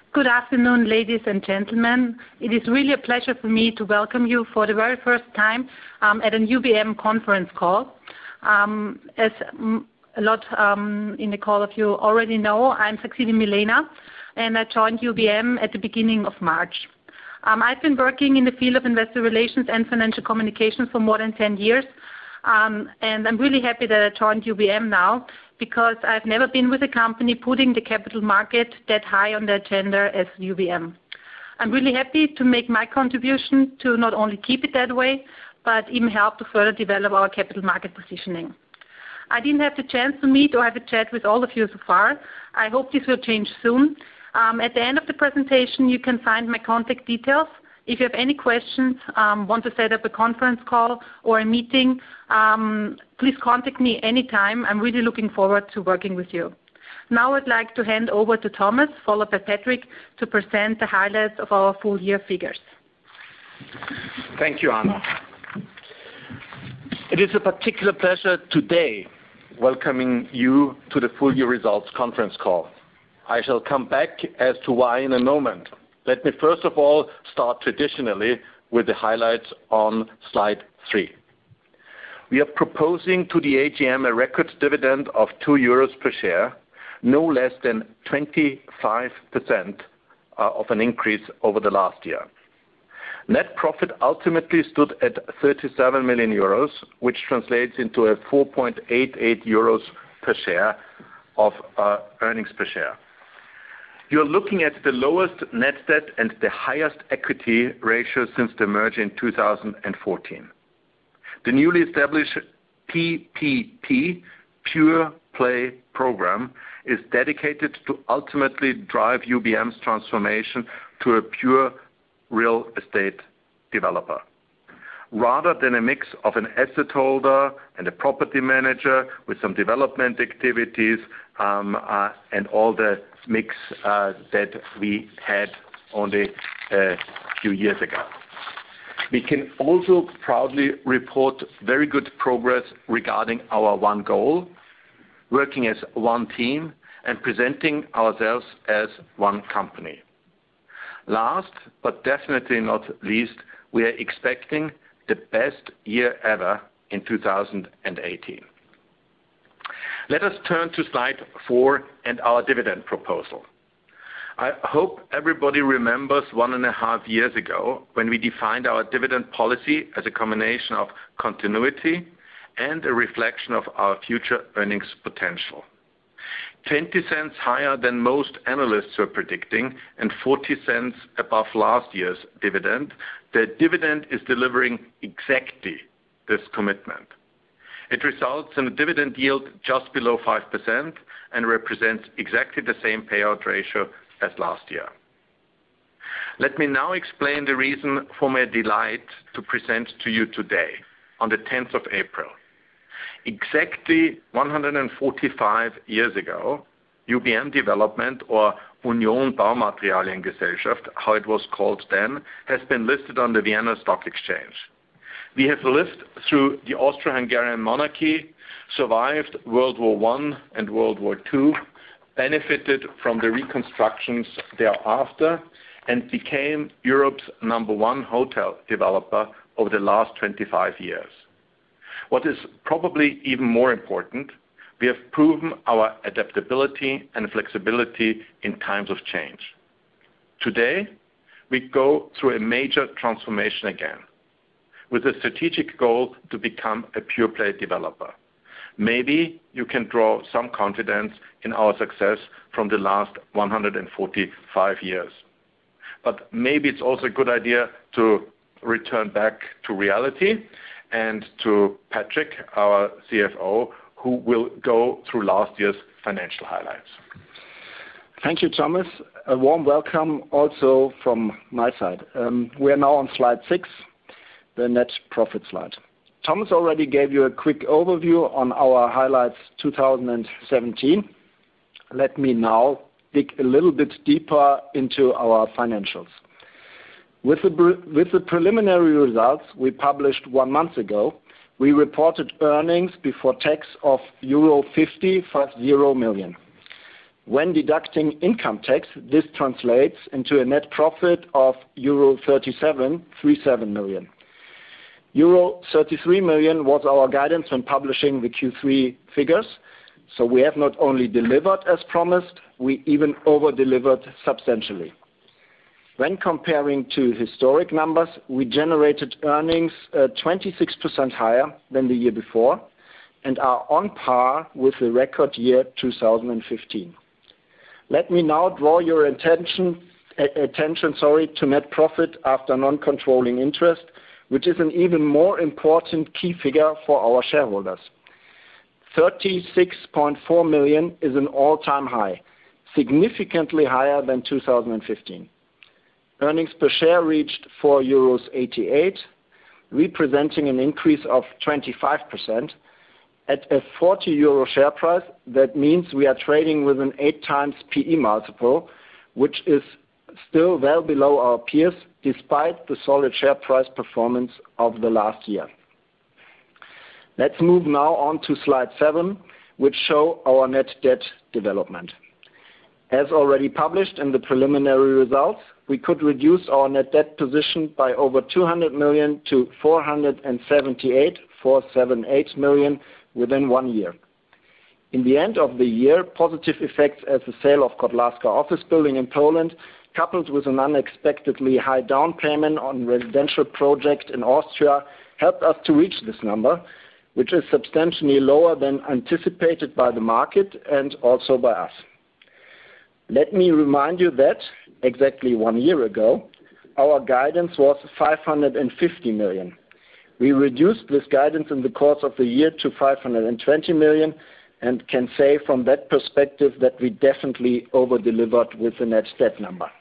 Good afternoon, ladies and gentlemen. It is really a pleasure for me to welcome you for the very first time at an UBM conference call. As a lot in the call of you already know, I'm succeeding Milena, and I joined UBM at the beginning of March. I've been working in the field of investor relations and financial communications for more than 10 years, and I'm really happy that I joined UBM now because I've never been with a company putting the capital market that high on the agenda as UBM. I'm really happy to make my contribution to not only keep it that way, but even help to further develop our capital market positioning. I didn't have the chance to meet or have a chat with all of you so far. I hope this will change soon. At the end of the presentation, you can find my contact details. If you have any questions, want to set up a conference call or a meeting, please contact me anytime. I'm really looking forward to working with you. Now I'd like to hand over to Thomas, followed by Patrick, to present the highlights of our full year figures. Thank you, Anna. It is a particular pleasure today welcoming you to the full year results conference call. I shall come back as to why in a moment. Let me first of all start traditionally with the highlights on slide 3. We are proposing to the AGM a record dividend of 2 euros per share, no less than 25% of an increase over the last year. Net profit ultimately stood at 37 million euros, which translates into a 4.88 euros per share of earnings per share. You're looking at the lowest net debt and the highest equity ratio since the merger in 2014. The newly established PPP, Pure Play program, is dedicated to ultimately drive UBM's transformation to a pure real estate developer. Rather than a mix of an asset holder and a property manager with some development activities and all the mix that we had only a few years ago. We can also proudly report very good progress regarding our one goal, working as one team and presenting ourselves as one company. Last, but definitely not least, we are expecting the best year ever in 2018. Let us turn to slide 4 and our dividend proposal. I hope everybody remembers 1.5 years ago when we defined our dividend policy as a combination of continuity and a reflection of our future earnings potential. 20 cents higher than most analysts were predicting and 40 cents above last year's dividend, the dividend is delivering exactly this commitment. It results in a dividend yield just below 5% and represents exactly the same payout ratio as last year. Let me now explain the reason for my delight to present to you today, on the 10th of April. Exactly 145 years ago, UBM Development, or Union Baumaterialiengesellschaft, how it was called then, has been listed on the Vienna Stock Exchange. We have lived through the Austro-Hungarian monarchy, survived World War I and World War II, benefited from the reconstructions thereafter, and became Europe's #1 hotel developer over the last 25 years. What is probably even more important, we have proven our adaptability and flexibility in times of change. Today, we go through a major transformation again, with a strategic goal to become a pure-play developer. Maybe you can draw some confidence in our success from the last 145 years. But maybe it's also a good idea to return back to reality and to Patrick, our CFO, who will go through last year's financial highlights. Thank you, Thomas. A warm welcome also from my side. We are now on slide 6, the net profit slide. Thomas already gave you a quick overview on our highlights 2017. Let me now dig a little bit deeper into our financials. With the preliminary results we published 1 month ago, we reported earnings before tax of euro 50 million. When deducting income tax, this translates into a net profit of euro 37 million. Euro 33 million was our guidance when publishing the Q3 figures, so we have not only delivered as promised, we even over-delivered substantially. When comparing to historic numbers, we generated earnings 26% higher than the year before and are on par with the record year 2015. Let me now draw your attention to net profit after non-controlling interest, which is an even more important key figure for our shareholders. 36.4 million is an all-time high, significantly higher than 2015. Earnings per share reached 4.88 euros, representing an increase of 25%. At a 40 euro share price, that means we are trading with an 8 times PE multiple, which is still well below our peers, despite the solid share price performance of the last year. Let's move now on to slide 7, which show our net debt development. As already published in the preliminary results, we could reduce our net debt position by over 200 million to 478 million within 1 year. In the end of the year, positive effects as the sale of Kotlarska office building in Poland, coupled with an unexpectedly high down payment on residential project in Austria, helped us to reach this number, which is substantially lower than anticipated by the market and also by us. Let me remind you that exactly 1 year ago, our guidance was 550 million. We reduced this guidance in the course of the year to 520 million and can say from that perspective that we definitely over-delivered with the net debt number.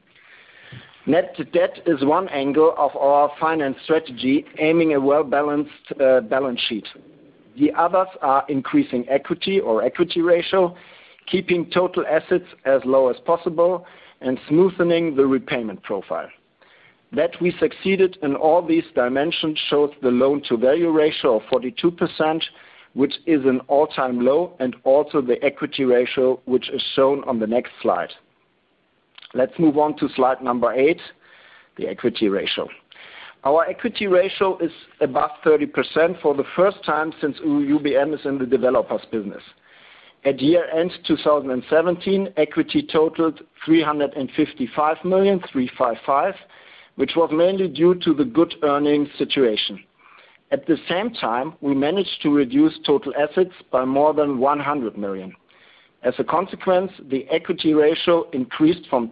Net debt is one angle of our finance strategy, aiming a well-balanced balance sheet. The others are increasing equity or equity ratio, keeping total assets as low as possible, and smoothening the repayment profile. That we succeeded in all these dimensions shows the loan-to-value ratio of 42%, which is an all-time low, and also the equity ratio, which is shown on the next slide. Let's move on to slide number 8, the equity ratio. Our equity ratio is above 30% for the first time since UBM is in the developers business. At year-end 2017, equity totaled 355 million, 355, which was mainly due to the good earnings situation. At the same time, we managed to reduce total assets by more than 100 million. As a consequence, the equity ratio increased from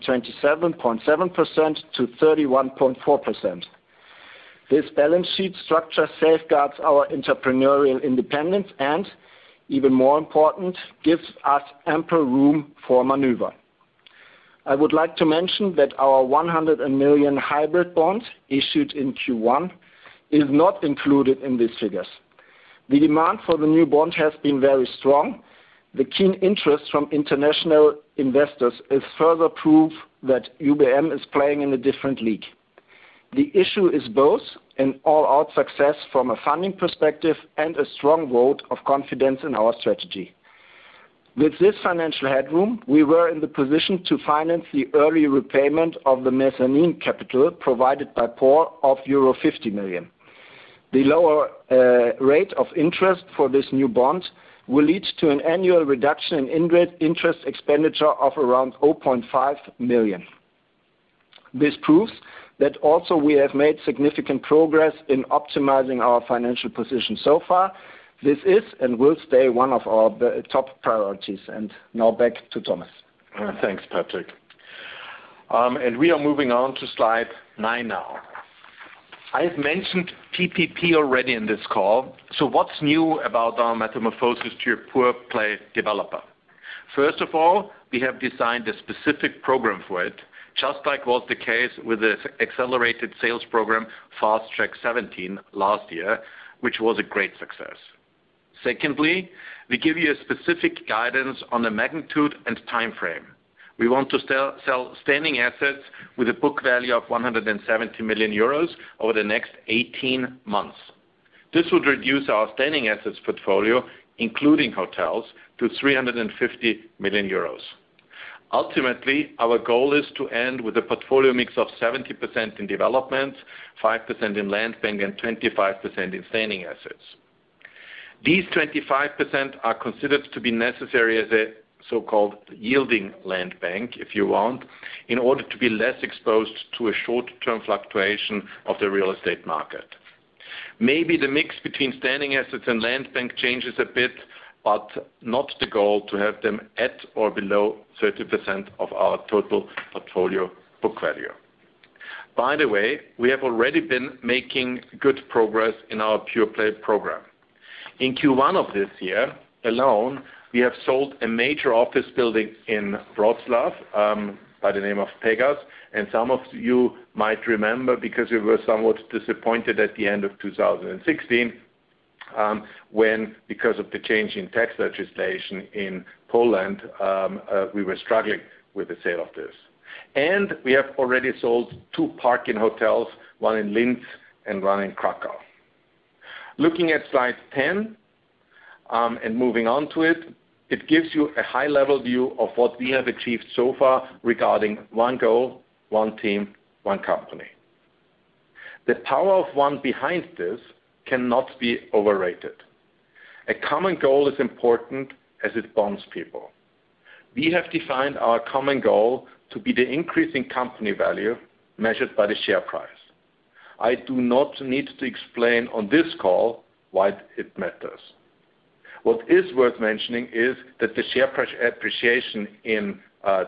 27.7% to 31.4%. This balance sheet structure safeguards our entrepreneurial independence and, even more important, gives us ample room for maneuver. I would like to mention that our 100 million hybrid bond issued in Q1 is not included in these figures. The demand for the new bond has been very strong. The keen interest from international investors is further proof that UBM is playing in a different league. The issue is both an all-out success from a funding perspective and a strong vote of confidence in our strategy. With this financial headroom, we were in the position to finance the early repayment of the mezzanine capital provided by POR of euro 50 million. The lower rate of interest for this new bond will lead to an annual reduction in interest expenditure of around 0.5 million. This proves that also we have made significant progress in optimizing our financial position so far. This is and will stay one of our top priorities. And now back to Thomas. Thanks, Patrick. And we are moving on to slide 9 now. I've mentioned PPP already in this call, so what's new about our metamorphosis to a pure play developer? First of all, we have designed a specific program for it, just like was the case with the accelerated sales program Fast Track 17 last year, which was a great success. Secondly, we give you a specific guidance on the magnitude and time frame. We want to sell standing assets with a book value of 170 million euros over the next 18 months. This would reduce our standing assets portfolio, including hotels, to 350 million euros. Ultimately, our goal is to end with a portfolio mix of 70% in development, 5% in land bank, and 25% in standing assets. These 25% are considered to be necessary as a so-called yielding land bank, if you want, in order to be less exposed to a short-term fluctuation of the real estate market. Maybe the mix between standing assets and land bank changes a bit, but not the goal to have them at or below 30% of our total portfolio book value. By the way, we have already been making good progress in our pure play program. In Q1 of this year alone, we have sold a major office building in Wrocław by the name of Pegas, and some of you might remember because we were somewhat disappointed at the end of 2016 when, because of the change in tax legislation in Poland, we were struggling with the sale of this. And we have already sold 2 parking hotels, one in Linz and one in Krakow. Looking at slide 10 and moving on to it, it gives you a high-level view of what we have achieved so far regarding one goal, one team, one company. The power of one behind this cannot be overrated. A common goal is important as it bonds people. We have defined our common goal to be the increase in company value measured by the share price. I do not need to explain on this call why it matters. What is worth mentioning is that the share price appreciation in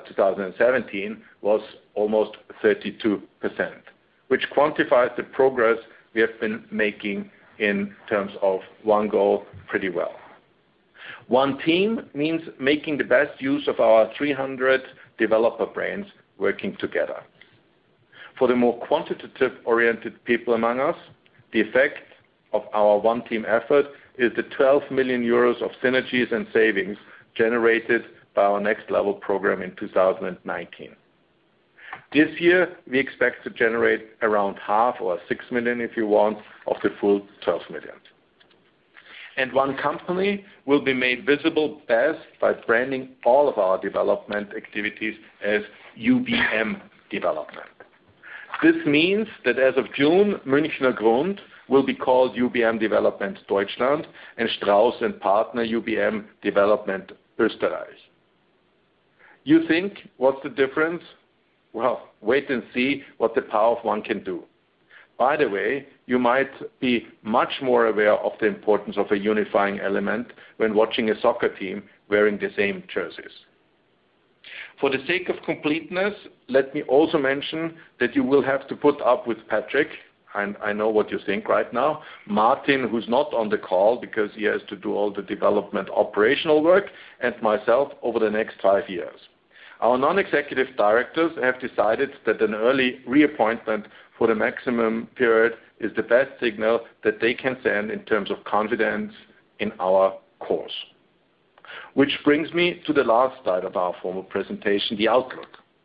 2017 was almost 32%, which quantifies the progress we have been making in terms of one goal pretty well. One team means making the best use of our 300 developer brains working together. For the more quantitative-oriented people among us, the effect of our one team effort is the 12 million euros of synergies and savings generated by our Next Level program in 2019. This year, we expect to generate around half, or 6 million if you want, of the full 12 million. And one company will be made visible best by branding all of our development activities as UBM Development. This means that as of June, Münchner Grund will be called UBM Development Deutschland and Strauss & Partner UBM Development Österreich. You think, what's the difference? Well, wait and see what the power of one can do. By the way, you might be much more aware of the importance of a unifying element when watching a soccer team wearing the same jerseys. For the sake of completeness, let me also mention that you will have to put up with Patrick, and I know what you think right now, Martin, who's not on the call because he has to do all the development operational work, and myself over the next 5 years. Our non-executive directors have decided that an early reappointment for the maximum period is the best signal that they can send in terms of confidence in our course. Which brings me to the last slide of our formal presentation, the outlook.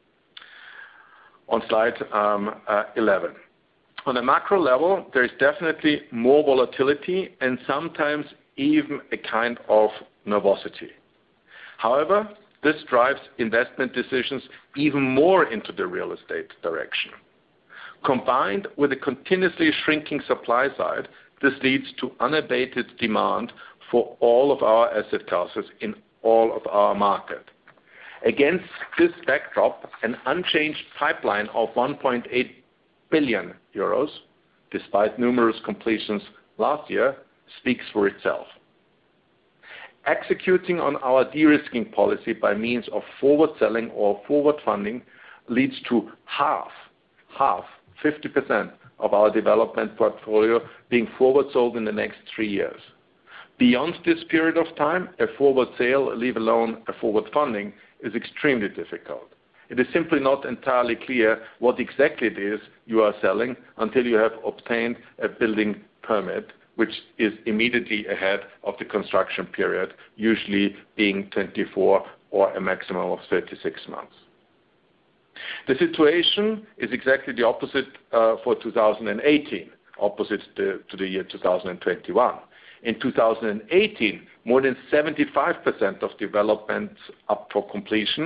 On slide 11. On a macro level, there is definitely more volatility and sometimes even a kind of nervosity. However, this drives investment decisions even more into the real estate direction. Combined with a continuously shrinking supply side, this leads to unabated demand for all of our asset classes in all of our market. Against this backdrop, an unchanged pipeline of 1.8 billion euros, despite numerous completions last year, speaks for itself. Executing on our de-risking policy by means of forward selling or forward funding leads to half, 50% of our development portfolio being forward sold in the next 3 years. Beyond this period of time, a forward sale, leave alone a forward funding, is extremely difficult. It is simply not entirely clear what exactly it is you are selling until you have obtained a building permit, which is immediately ahead of the construction period, usually being 24 or a maximum of 36 months. The situation is exactly the opposite for 2018, opposite to the year 2021. In 2018, more than 75% of developments up for completion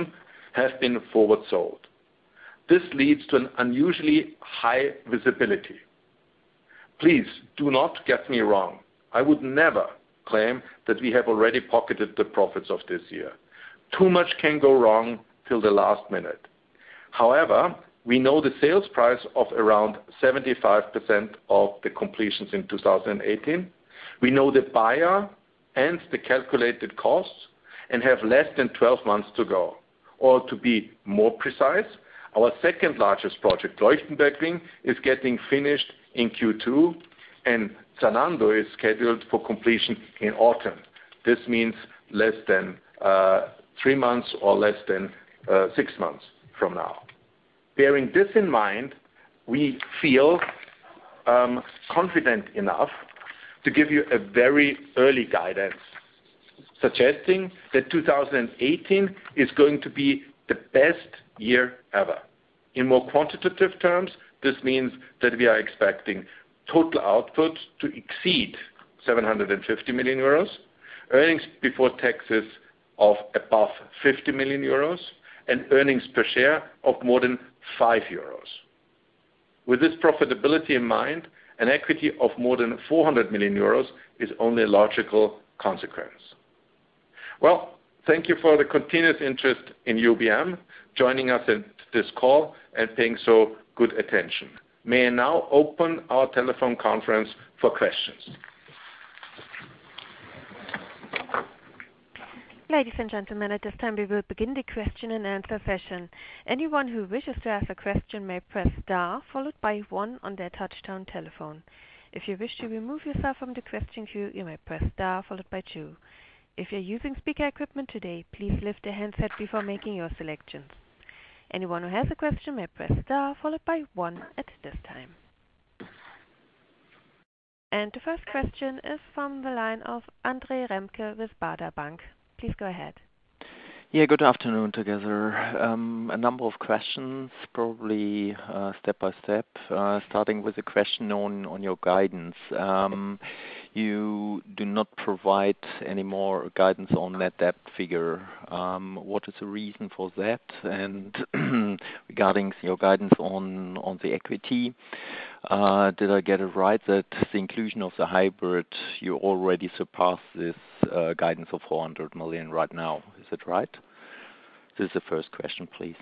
have been forward sold. This leads to an unusually high visibility. Please do not get me wrong. I would never claim that we have already pocketed the profits of this year. Too much can go wrong till the last minute. However, we know the sales price of around 75% of the completions in 2018. We know the buyer and the calculated costs and have less than 12 months to go. Or to be more precise, our second largest project, Leuchtenberg Ring, is getting finished in Q2, and Zalando is scheduled for completion in autumn. This means less than 3 months or less than 6 months from now. Bearing this in mind, we feel confident enough to give you a very early guidance, suggesting that 2018 is going to be the best year ever. In more quantitative terms, this means that we are expecting total output to exceed 750 million euros, earnings before taxes of above 50 million euros, and earnings per share of more than 5 euros. With this profitability in mind, an equity of more than 400 million euros is only a logical consequence. Well, thank you for the continuous interest in UBM, joining us at this call and paying so good attention. May I now open our telephone conference for questions. Ladies and gentlemen, at this time we will begin the question and answer session. Anyone who wishes to ask a question may press star followed by 1 on their touch-tone telephone. If you wish to remove yourself from the question queue, you may press star followed by 2. If you're using speaker equipment today, please lift the handset before making your selections. Anyone who has a question may press star followed by 1 at this time. And the first question is from the line of Andre Remke with Baader Bank. Please go ahead. Yeah, good afternoon together. A number of questions, probably step by step, starting with a question on your guidance. You do not provide any more guidance on net debt figure. What is the reason for that? And regarding your guidance on the equity, did I get it right that the inclusion of the hybrid, you already surpassed this guidance of 400 million right now? Is it right? This is the first question, please.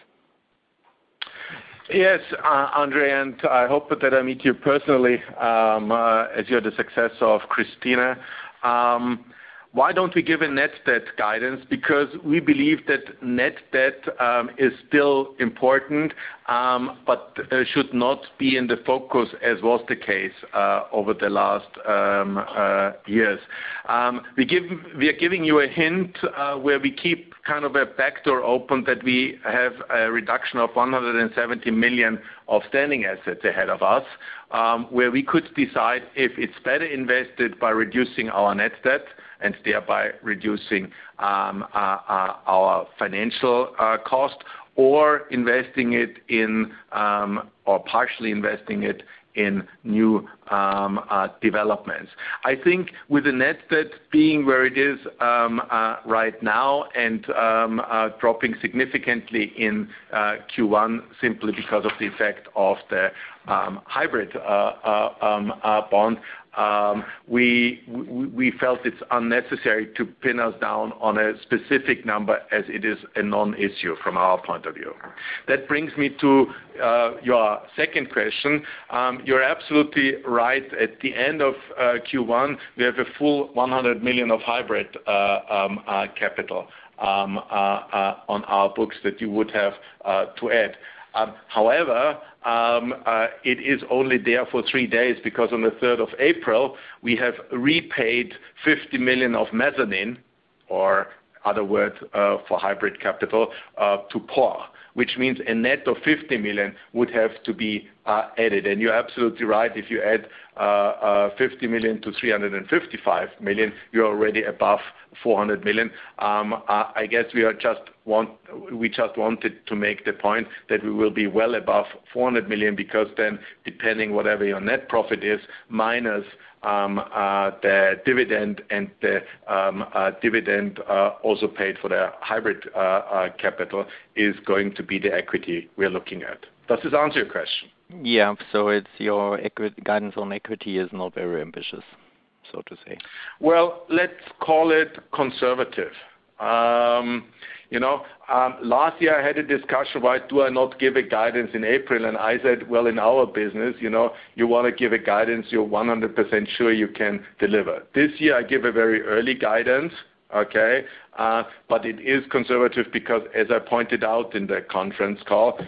Yes, Andre, and I hope that I meet you personally as you're the successor of Christina. Why don't we give a net debt guidance? Because we believe that net debt is still important, but should not be in the focus as was the case over the last years. We are giving you a hint where we keep kind of a backdoor open that we have a reduction of 170 million of standing assets ahead of us, where we could decide if it's better invested by reducing our net debt and thereby reducing our financial cost, or investing it in, or partially investing it in new developments. I think with the net debt being where it is right now and dropping significantly in Q1 simply because of the effect of the hybrid bond, we felt it's unnecessary to pin us down on a specific number as it is a non-issue from our point of view. That brings me to your second question. You're absolutely right. At the end of Q1, we have a full 100 million of hybrid capital on our books that you would have to add. However, it is only there for 3 days because on the 3rd of April, we have repaid 50 million of mezzanine, or other word for hybrid capital, to POR, which means a net of 50 million would have to be added. And you're absolutely right. If you add 50 million to 355 million, you're already above 400 million. I guess we just wanted to make the point that we will be well above 400 million, because then, depending whatever your net profit is minus the dividend, and the dividend also paid for the hybrid capital, is going to be the equity we're looking at. Does this answer your question? Yeah, so it's your guidance on equity is not very ambitious, so to say. Well, let's call it conservative. Last year I had a discussion, why do I not give a guidance in April? And I said, well, in our business, you want to give a guidance you're 100% sure you can deliver. This year I give a very early guidance, okay? But it is conservative because, as I pointed out in the conference call,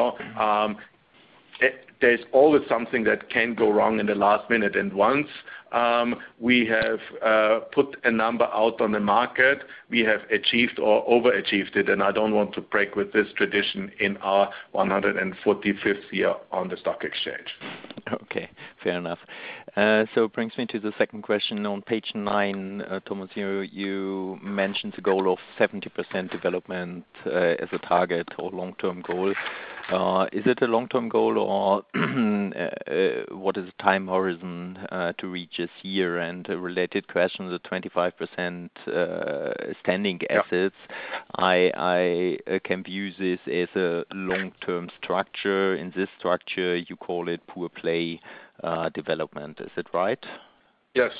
there's always something that can go wrong in the last minute. And once we have put a number out on the market, we have achieved or overachieved it, and I don't want to break with this tradition in our 145th year on the stock exchange. Okay, fair enough. So it brings me to the second question. On page 9, Thomas, you mentioned the goal of 70% development as a target or long-term goal. Is it a long-term goal, or what is the time horizon to reach this year? And a related question, the 25% standing assets, I can view this as a long-term structure. In this structure, you call it pure play development. Is it right? Yes.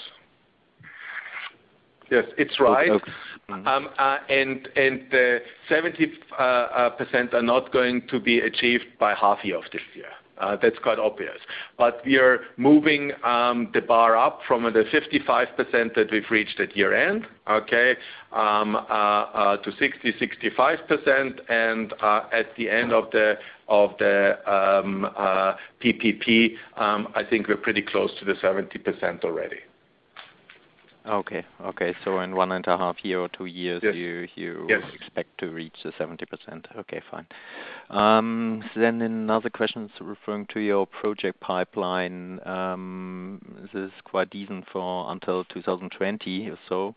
Yes, it's right. Okay. And the 70% are not going to be achieved by half year of this year. That's quite obvious. But we are moving the bar up from the 55% that we've reached at year end, okay, to 60-65%, and at the end of the PPP, I think we're pretty close to the 70% already. Okay. So in 1.5 year or 2 years, yes. you yes. expect to reach the 70%. Okay, fine. Then another question is referring to your project pipeline. This is quite decent for until 2020 or so.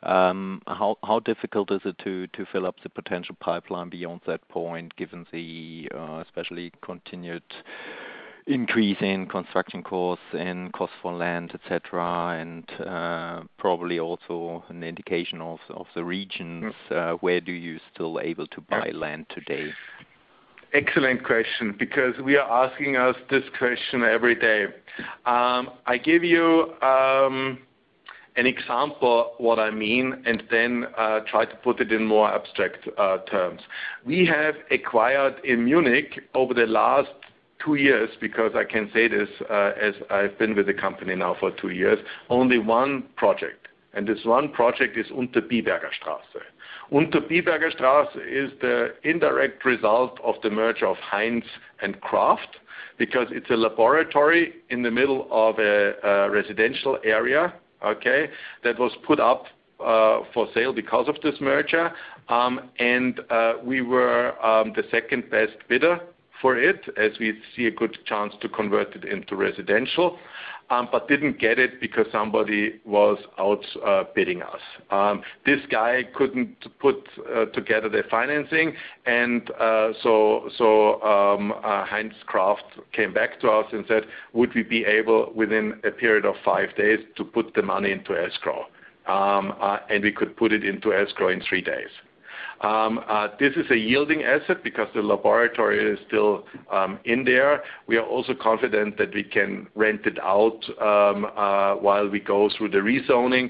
How difficult is it to fill up the potential pipeline beyond that point, given the especially continued increase in construction costs and cost for land, etc., and probably also an indication of the regions where do you still able to buy land today? Excellent question, because we are asking us this question every day. I give you an example what I mean, and then try to put it in more abstract terms. We have acquired in Munich over the last 2 years, because I can say this as I've been with the company now for 2 years, only one project. And this one project is Unterbiberger Straße. Unterbiberger Straße is the indirect result of the merger of Heinz and Kraft, because it's a laboratory in the middle of a residential area, okay, that was put up for sale because of this merger. And we were the second best bidder for it, as we see a good chance to convert it into residential, but didn't get it because somebody was out bidding us. This guy couldn't put together the financing, and so Heinz Kraft came back to us and said, would we be able, within a period of 5 days, to put the money into escrow? And we could put it into escrow in 3 days. This is a yielding asset because the laboratory is still in there. We are also confident that we can rent it out while we go through the rezoning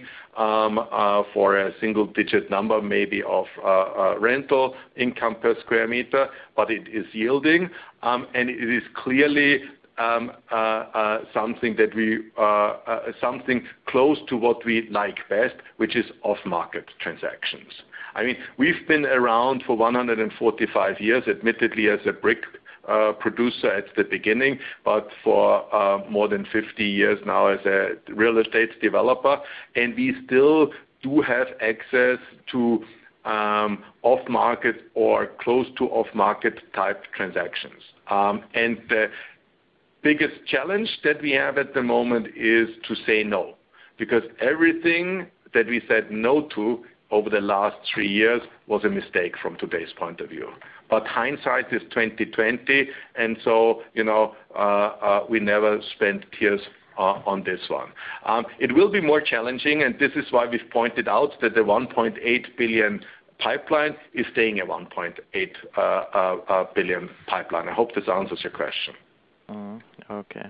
for a single-digit number maybe of rental income per square meter, but it is yielding, and it is clearly something that something close to what we like best, which is off-market transactions. I mean, we've been around for 145 years, admittedly as a brick producer at the beginning, but for more than 50 years now as a real estate developer, and we still do have access to off-market or close to off-market type transactions. And biggest challenge that we have at the moment is to say no, because everything that we said no to over the last 3 years was a mistake from today's point of view. But hindsight is 2020, and so we never spent tears on this one. It will be more challenging, and this is why we've pointed out that the 1.8 billion pipeline is staying at 1.8 billion pipeline. I hope this answers your question. Okay.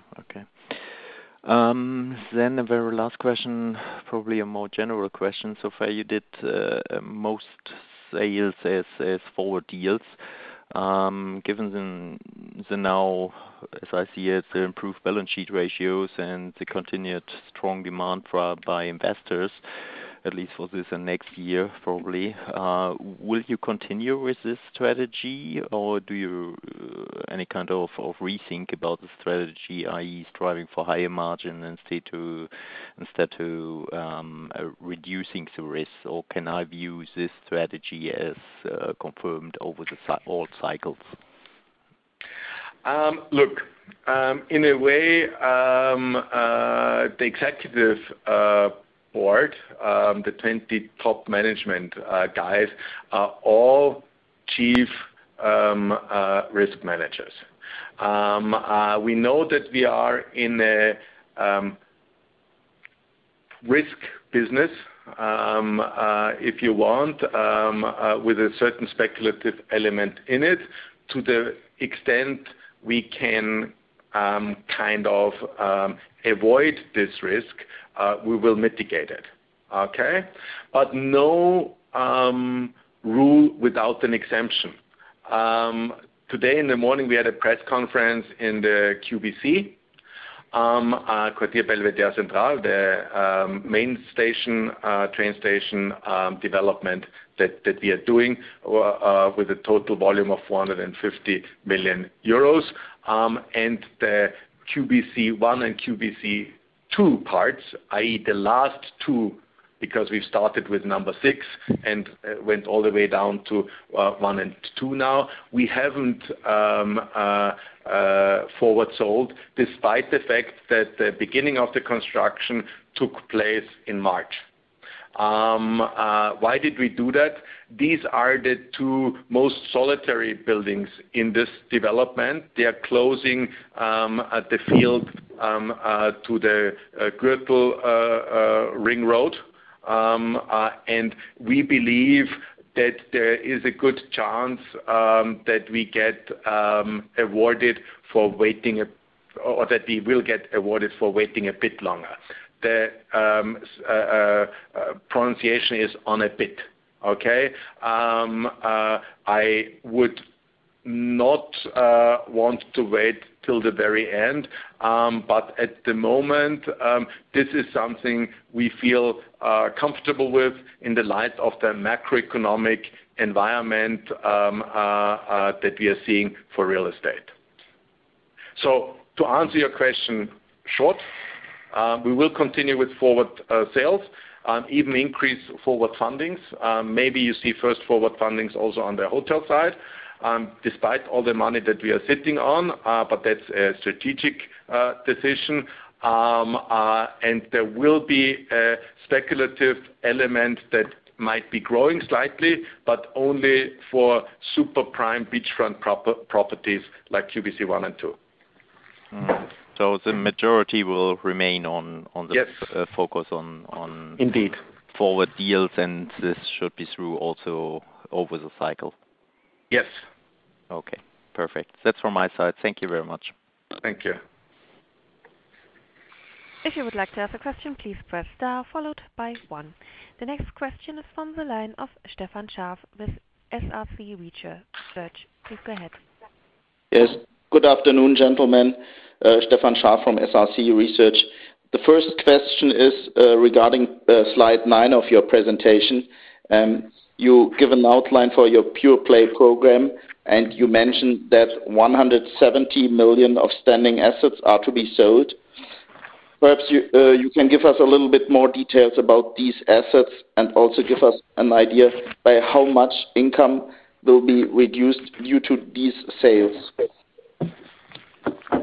Then a very last question, probably a more general question. So far you did most sales as forward deals. Given the now, as I see it, the improved balance sheet ratios and the continued strong demand by investors, at least for this and next year probably, will you continue with this strategy, or do you any kind of rethink about the strategy, i.e. striving for higher margin instead to reducing the risk, or can I view this strategy as confirmed over all cycles? Look, in a way, the executive board, the 20 top management guys, are all chief risk managers. We know that we are in a risk business, if you want, with a certain speculative element in it. To the extent we can avoid this risk, we will mitigate it. Okay? But no rule without an exemption. Today in the morning we had a press conference in the QBC, Quartier Belvedere Central, the main station, train station development that we are doing with a total volume of 450 million euros. And the QBC 1 and QBC 2 parts, i.e. the last two, because we've started with number 6 and went all the way down to 1 and 2 now. We haven't forward sold, despite the fact that the beginning of the construction took place in March. Why did we do that? These are the two most solitary buildings in this development. They are closing at the field to the Gürtel ring road. And we believe that there is a good chance that we get awarded for waiting, or that we will get awarded for waiting a bit longer. The pronunciation is on a bit. Okay? I would not want to wait till the very end, but at the moment, this is something we feel comfortable with in the light of the macroeconomic environment that we are seeing for real estate. So to answer your question short, we will continue with forward sales, even increase forward fundings. Maybe you see first forward fundings also on the hotel side, despite all the money that we are sitting on, but that's a strategic decision. And there will be a speculative element that might be growing slightly, but only for super prime beachfront properties like QBC 1 and 2. So the majority will remain on the yes. Focus on indeed forward deals, and this should be through also over the cycle. Yes. Okay, perfect. That's from my side. Thank you very much. Thank you. If you would like to ask a question, please press star followed by 1. The next question is from the line of Stefan Scharff with SRC Research. Please go ahead. Yes. Good afternoon, gentlemen. Stefan Scharff from SRC Research. The first question is regarding slide 9 of your presentation. You give an outline for your pure play program, and you mentioned that 170 million of standing assets are to be sold. Perhaps you can give us a little bit more details about these assets, and also give us an idea by how much income will be reduced due to these sales.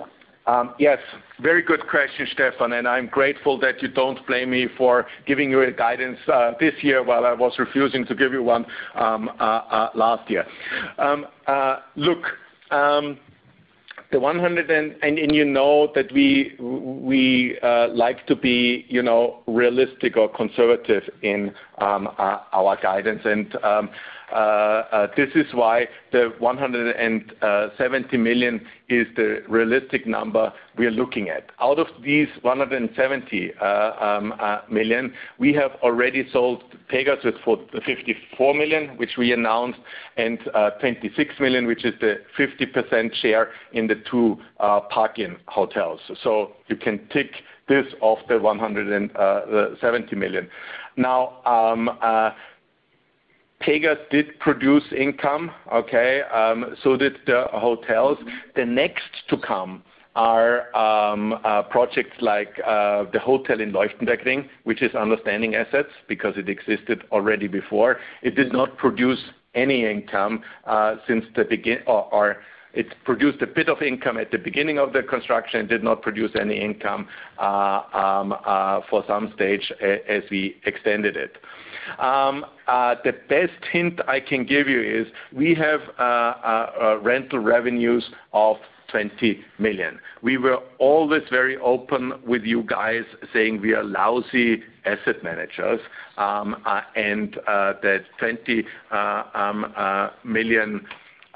Yes, very good question, Stefan, and I'm grateful that you don't blame me for giving you a guidance this year while I was refusing to give you one last year. Look, the 100 and you know that we like to be realistic or conservative in our guidance, and this is why the 170 million is the realistic number we are looking at. Out of these 170 million, we have already sold Pegasus for 54 million, which we announced, and 26 million, which is the 50% share in the two park-in hotels. So you can tick this off the 170 million. Now, Pegasus did produce income, okay, so did the hotels. The next to come are projects like the hotel in Leuchtenbergring, which is under standing assets because it existed already before. It did not produce any income since the beginning, or it produced a bit of income at the beginning of the construction and did not produce any income for some stage as we extended it. The best hint I can give you is we have rental revenues of 20 million. We were always very open with you guys saying we are lousy asset managers, and that 20 million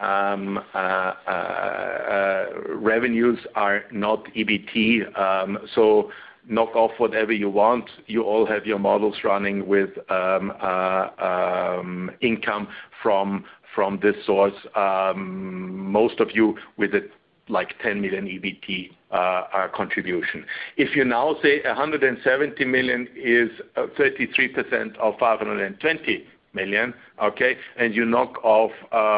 revenues are not EBT, so knock off whatever you want. You all have your models running with income from this source, most of you with a 10 million EBT contribution. If you now say 170 million is 33% of 520 million, okay, and you knock off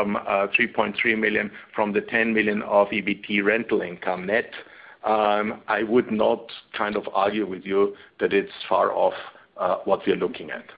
3.3 million from the 10 million of EBT rental income net, I would not kind of argue with you that it's far off what we're looking at.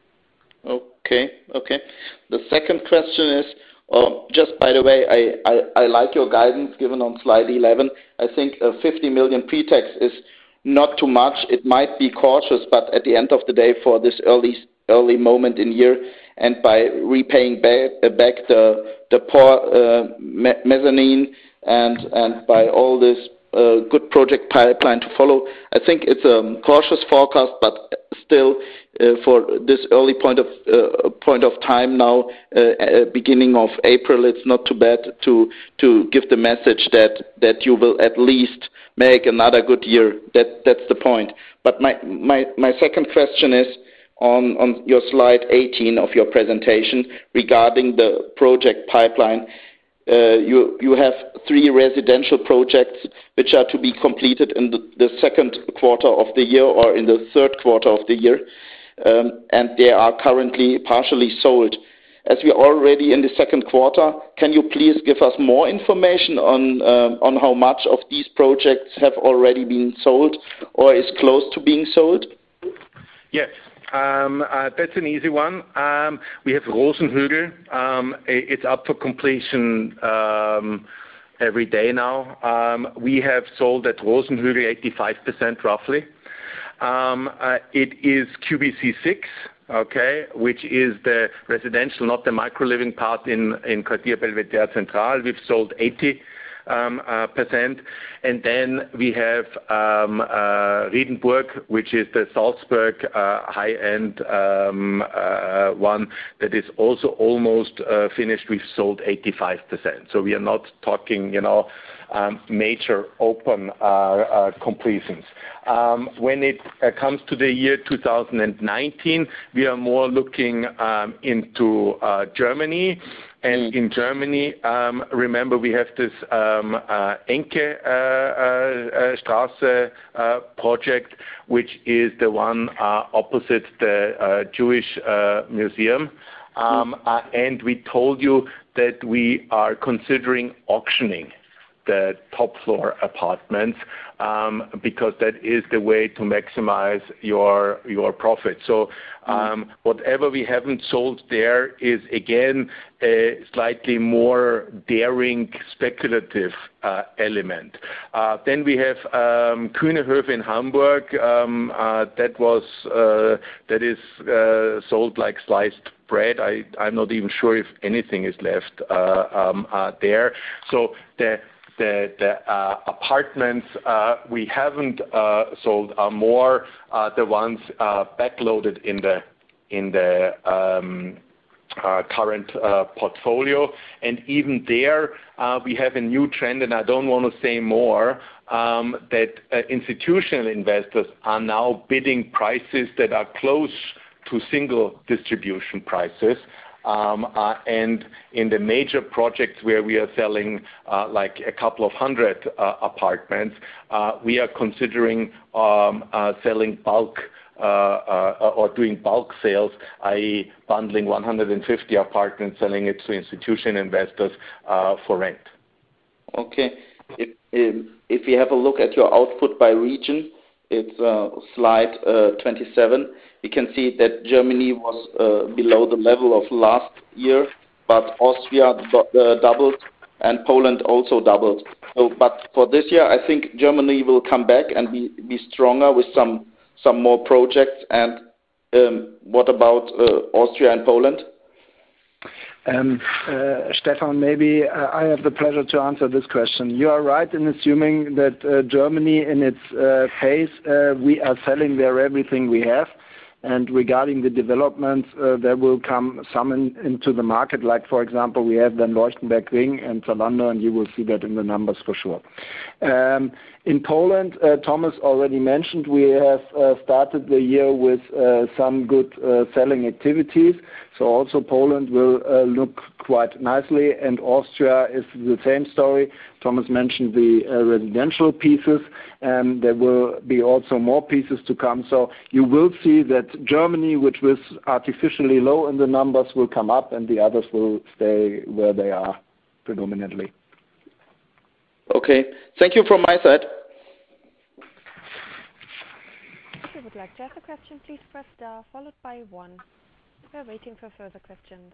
Okay. The second question is, just by the way, I like your guidance given on slide 11. I think 50 million pre-tax is not too much. It might be cautious, but at the end of the day, for this early moment in year, and by repaying back the poor mezzanine and by all this good project pipeline to follow, I think it's a cautious forecast, but still for this early point of time now, beginning of April, it's not too bad to give the message that you will at least make another good year. That's the point. But my second question is on your slide 18 of your presentation regarding the project pipeline. You have 3 residential projects which are to be completed in the second quarter of the year or in the third quarter of the year, and they are currently partially sold. As we are already in the second quarter, can you please give us more information on how much of these projects have already been sold or is close to being sold? Yes. That's an easy one. We have Rosenhügel. It's up for completion every day now. We have sold at Rosenhügel 85% roughly. It is QBC 6, okay, which is the residential, not the micro-living part in Quartier Belvedere Central. We've sold 80%. And then we have Riedenburg, which is the Salzburg high-end one that is also almost finished. We've sold 85%. So we are not talking, major open completions. When it comes to the year 2019, we are more looking into Germany. And in Germany, remember we have this Enke Straße project, which is the one opposite the Jewish Museum. And we told you that we are considering auctioning the top floor apartments, because that is the way to maximize your profit. So whatever we haven't sold there is again a slightly more daring speculative element. Then we have Kühnehof in Hamburg. That is sold like sliced bread. I'm not even sure if anything is left there. So the apartments we haven't sold are more the ones backloaded in the current portfolio, and even there we have a new trend, and I don't want to say more, that institutional investors are now bidding prices that are close to single distribution prices. And in the major projects where we are selling like a couple of hundred apartments, we are considering selling bulk or doing bulk sales, i.e. bundling 150 apartments, selling it to institutional investors for rent. Okay. If you have a look at your output by region, it's slide 27. You can see that Germany was below the level of last year, but Austria doubled and Poland also doubled. So, but for this year, I think Germany will come back and be stronger with some more projects. And what about Austria and Poland? Stefan, maybe I have the pleasure to answer this question. You are right in assuming that Germany, in its pace, we are selling there everything we have. And regarding the developments, there will come some into the market. Like, for example, we have then Leuchtenberg Ring and Zalando, and you will see that in the numbers for sure. In Poland, Thomas already mentioned, we have started the year with some good selling activities. So also Poland will look quite nicely, and Austria is the same story. Thomas mentioned the residential pieces, and there will be also more pieces to come. So you will see that Germany, which was artificially low in the numbers, will come up, and the others will stay where they are predominantly. Okay. Thank you from my side. If you would like to ask a question, please press star followed by 1. We're waiting for further questions.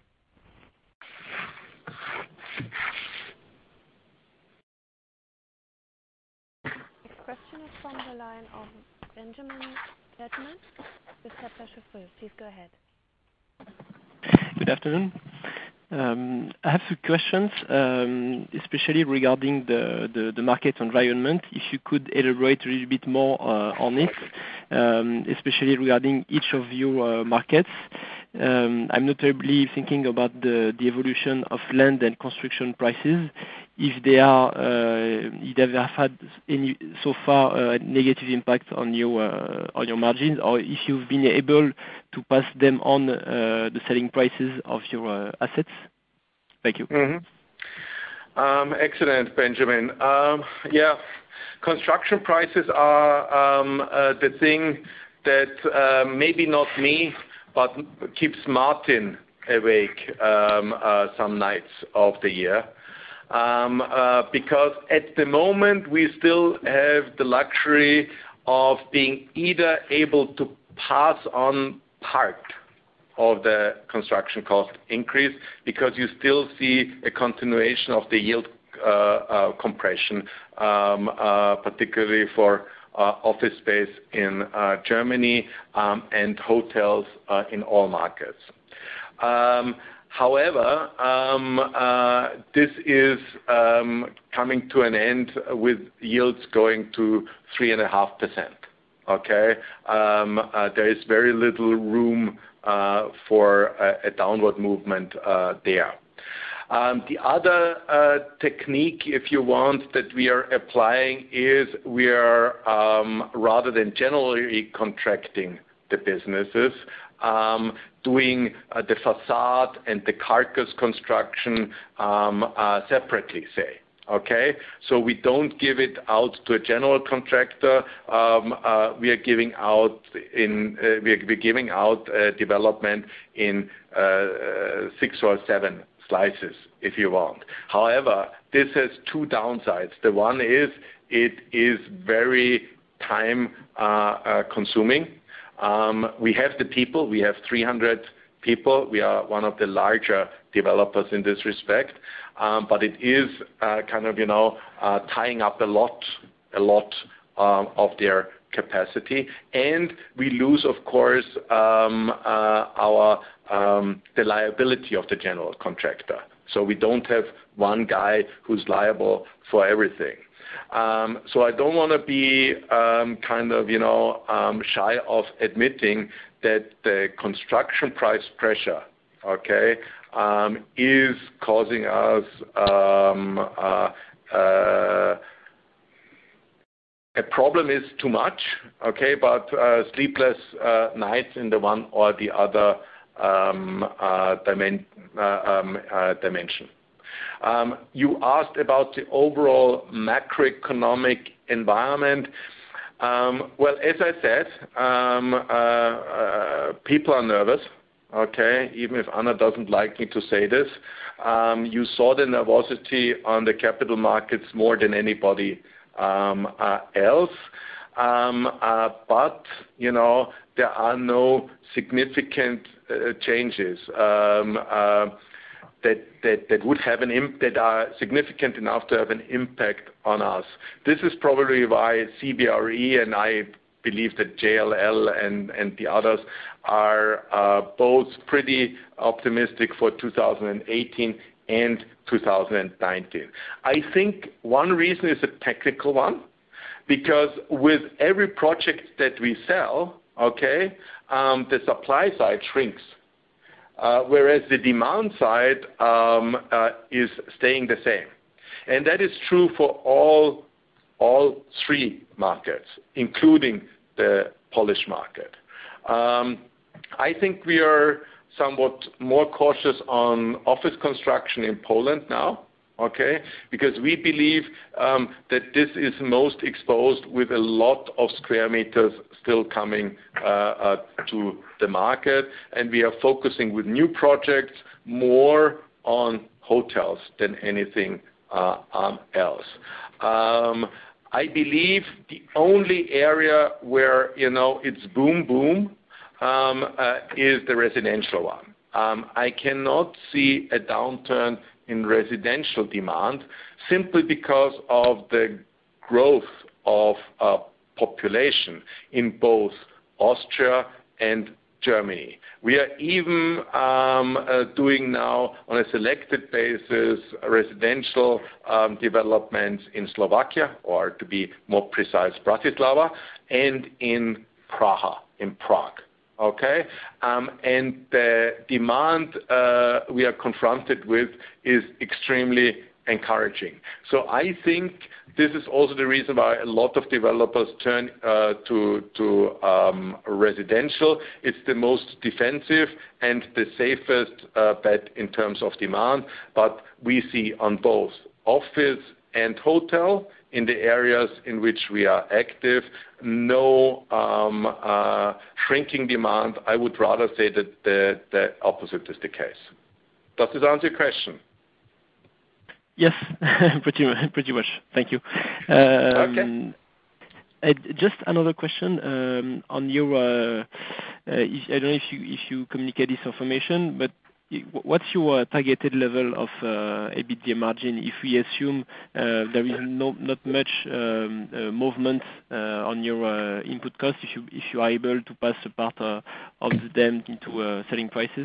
Next question is from the line of Benjamin Edmund with Kepler Cheuvreux. Please go ahead. Good afternoon. I have 2 questions, especially regarding the market environment. If you could elaborate a little bit more on it, especially regarding each of your markets. I'm notably thinking about the evolution of land and construction prices. If they have had any so far negative impact on your margins, or if you've been able to pass them on the selling prices of your assets. Thank you. Mm-hmm. Excellent, Benjamin. Yeah, construction prices are the thing that maybe not me, but keeps Martin awake some nights of the year. Because at the moment we still have the luxury of being either able to pass on part of the construction cost increase, because you still see a continuation of the yield compression, particularly for office space in Germany and hotels in all markets. However, this is coming to an end with yields going to 3.5%. Okay, there is very little room for a downward movement there. The other technique, if you want, that we are applying is we are, rather than generally contracting the businesses, doing the facade and the carcass construction separately, say. Okay, so we don't give it out to a general contractor. We are giving out development in 6 or 7 slices, if you want. However, this has two downsides. The one is it is very time consuming. We have the people. We have 300 people. We are one of the larger developers in this respect. But it is tying up a lot of their capacity, and we lose, of course, the liability of the general contractor. So we don't have one guy who's liable for everything. So I don't want to be shy of admitting that the construction price pressure, okay, is causing us a problem is too much, okay, but sleepless nights in the one or the other dimension. You asked about the overall macroeconomic environment. Well, as I said, people are nervous, okay, even if Anna doesn't like me to say this. You saw the nervosity on the capital markets more than anybody else. But, there are no significant changes that would have that are significant enough to have an impact on us. This is probably why CBRE and I believe that JLL and the others are both pretty optimistic for 2018 and 2019. I think one reason is a technical one, because with every project that we sell, okay, the supply side shrinks. Whereas the demand side is staying the same. And that is true for all three markets, including the Polish market. I think we are somewhat more cautious on office construction in Poland now, okay, because we believe that this is most exposed with a lot of square meters still coming to the market, and we are focusing with new projects more on hotels than anything else. I believe the only area where it's boom is the residential one. I cannot see a downturn in residential demand simply because of the growth of population in both Austria and Germany. We are even doing now on a selected basis residential developments in Slovakia, or to be more precise, Bratislava, and in Prague. Okay, and the demand we are confronted with is extremely encouraging. So I think this is also the reason why a lot of developers turn to residential. It's the most defensive and the safest bet in terms of demand. But we see on both office and hotel in the areas in which we are active, no shrinking demand. I would rather say that the opposite is the case. Does this answer your question? Yes, pretty much. Thank you. Okay. Just another question on your. I don't know if you communicate this information, but what's your targeted level of EBITDA margin if we assume there is not much movement on your input cost, if you are able to pass a part of them into selling prices?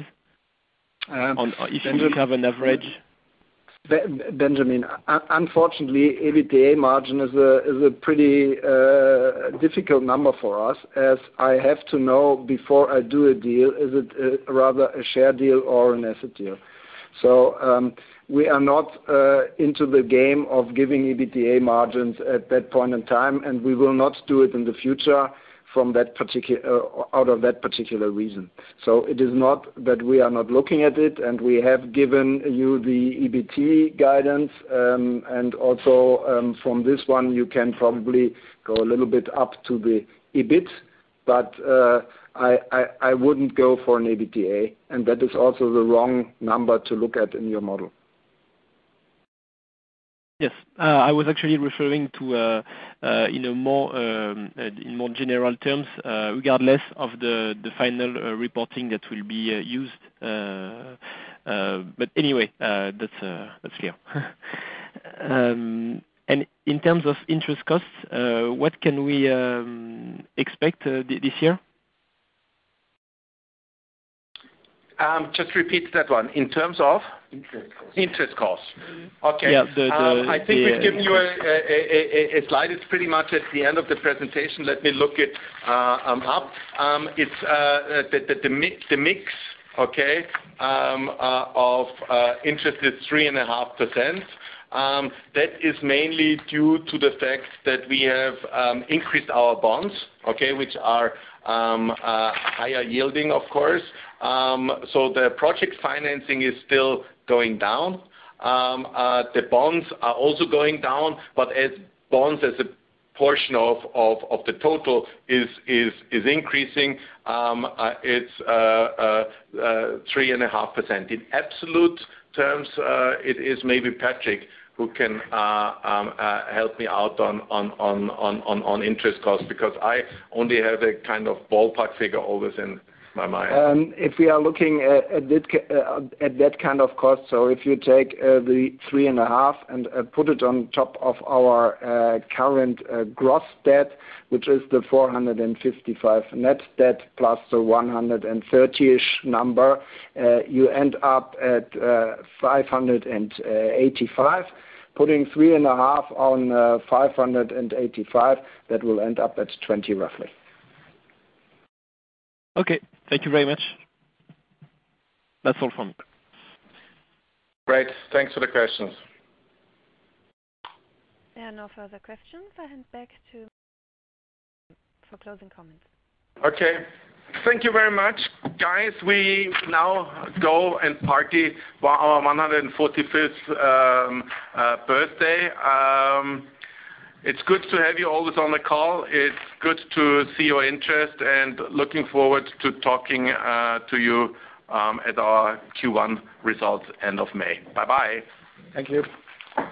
If you have an average. Benjamin, unfortunately, EBITDA margin is a pretty difficult number for us, as I have to know before I do a deal, is it rather a share deal or an asset deal? So we are not into the game of giving EBITDA margins at that point in time, and we will not do it in the future from that out of that particular reason. So it is not that we are not looking at it, and we have given you the EBT guidance, and also from this one you can probably go a little bit up to the EBIT, but I wouldn't go for an EBITDA, and that is also the wrong number to look at in your model. Yes, I was actually referring to in more general terms, regardless of the final reporting that will be used. But anyway, that's clear. And in terms of interest costs, what can we expect this year? Just repeat that one. In terms of interest costs. Okay. Yeah, I think we've given you a slide. It's pretty much at the end of the presentation. Let me look it up. It's the mix. Okay. Of interest is 3.5%. That is mainly due to the fact that we have increased our bonds, okay, which are higher yielding, of course. So the project financing is still going down. The bonds are also going down, but as bonds as a portion of the total is increasing, it's 3.5%. In absolute terms, it is maybe Patrick who can help me out on interest costs, because I only have a kind of ballpark figure always in my mind. If we are looking at that kind of cost, so if you take the 3.5 and put it on top of our current gross debt, which is the 455 net debt plus the 130-ish number, you end up at 585. Putting 3.5 on 585, that will end up at 20 roughly. Okay, thank you very much. That's all from me. Great, thanks for the questions. There are no further questions. I hand back to for closing comments. Okay, thank you very much, guys. We now go and party for our 145th birthday. It's good to have you always on the call. It's good to see your interest, and looking forward to talking to you at our Q1 results end of May. Bye-bye. Thank you.